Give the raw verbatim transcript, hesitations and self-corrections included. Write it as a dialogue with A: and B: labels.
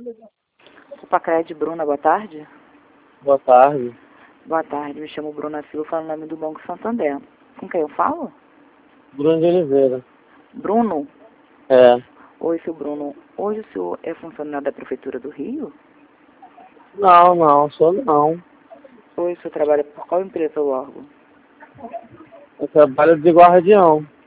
A: O Pacred, Bruna, boa tarde.
B: Boa tarde.
A: Boa tarde, me chamo Bruna Silva, falo em nome do Banco Santander. Com quem eu falo?
B: Bruno de Oliveira.
A: Bruno?
B: É.
A: Oi, seu Bruno. Hoje o senhor é funcionário da Prefeitura do Rio?
B: Não, não, sou não.
A: Oi, o senhor trabalha por qual empresa ou órgão?
B: Eu trabalho de guardião.